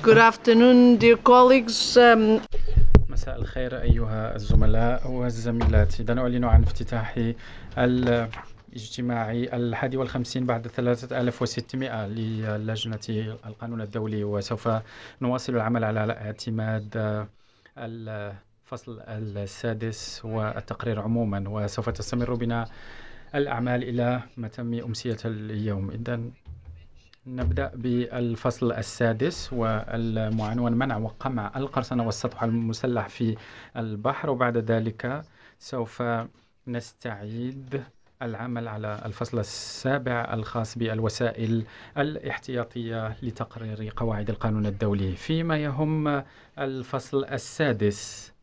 Good afternoon, dear colleagues. مساء الخير أيها الزملاء والزميلات. إذا أعلن عن افتتاح الاجتماع 51 بعد 3600 للجنة القانون الدولي، وسوف نواصل العمل على اعتماد الفصل السادس والتقرير عموما، وسوف تستمر بنا الأعمال إلى متم أمسية اليوم. إذن نبدأ بالفصل السادس والمعنون منع وقمع القرصنة والسطح المسلح في البحر، وبعد ذلك سوف نستعيد العمل على الفصل السابع الخاص بالوسائل الاحتياطية لتقرير قواعد القانون الدولي. فيما يهم الفصل السادس،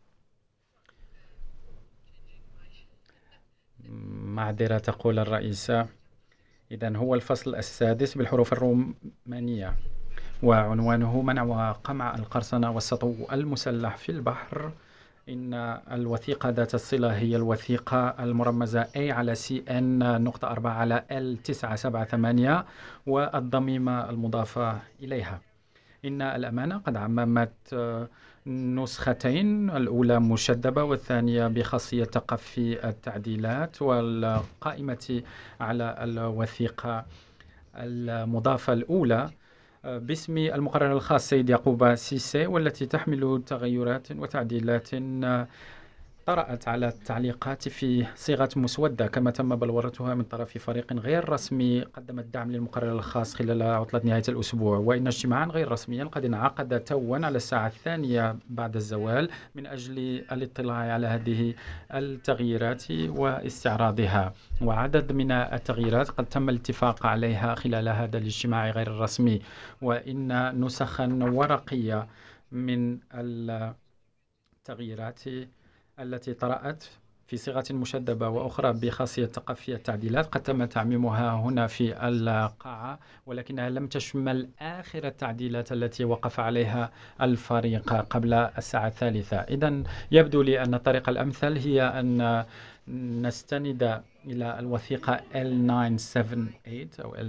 معذرة تقول الرئيسة، إذن هو الفصل السادس بالحروف الرومانية، وعنوانه منع وقمع القرصنة والسطو المسلح في البحر. إن الوثيقة ذات الصلة هي الوثيقة المرمزة A على CN نقطة 4 على L978 والضميمة المضافة إليها. إن الأمانة قد عممت نسختين، الأولى مشدبة والثانية بخاصية تقفي التعديلات، والقائمة على الوثيقة المضافة الأولى باسم المقرر الخاص سيد يعقوب سيسي، والتي تحمل تغيرات وتعديلات طرأت على التعليقات في صيغة مسودة، كما تم بلورتها من طرف فريق غير رسمي قدم الدعم للمقرر الخاص خلال عطلة نهاية الأسبوع. وإن اجتماعا غير رسميا قد انعقد توا على الساعة 2 بعد الزوال من أجل الاطلاع على هذه التغييرات واستعراضها، وعدد من التغييرات قد تم الاتفاق عليها خلال هذا الاجتماع غير الرسمي. وإن نسخا ورقية من التغييرات التي طرأت في صيغة مشدبة وأخرى بخاصية تقفي التعديلات قد تم تعميمها هنا في القاعة، ولكنها لم تشمل آخر التعديلات التي وقف عليها الفريق قبل الساعة 3. إذن يبدو لي أن الطريقة الأمثل هي أن نستند إلى الوثيقة L978 أو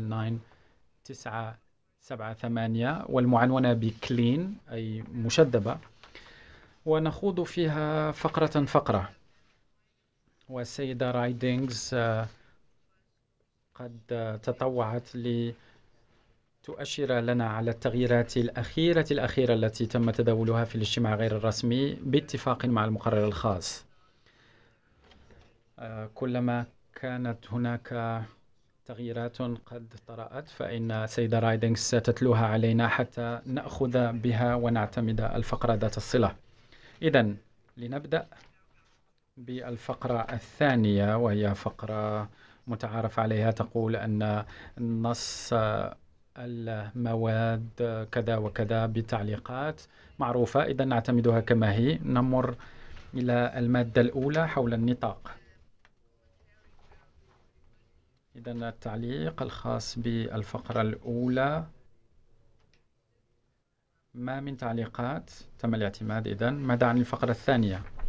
L978 والمعنونة بكلين أي مشدبة، ونخوض فيها فقرة فقرة. والسيدة رايدينغز قد تطوعت لتؤشر لنا على التغييرات الأخيرة التي تم تداولها في الاجتماع غير الرسمي باتفاق مع المقرر الخاص. كلما كانت هناك تغييرات قد طرأت فإن السيدة رايدينغز ستتلوها علينا حتى نأخذ بها ونعتمد الفقرة ذات الصلة. إذن لنبدأ بالفقرة الثانية، وهي فقرة متعارف عليها تقول أن نص المواد كذا وكذا بتعليقات معروفة، إذا نعتمدها كما هي. نمر إلى المادة الأولى حول النطاق. إذا التعليق الخاص بالفقرة الأولى ما من تعليقات تم الاعتماد. إذن ماذا عن الفقرة الثانية؟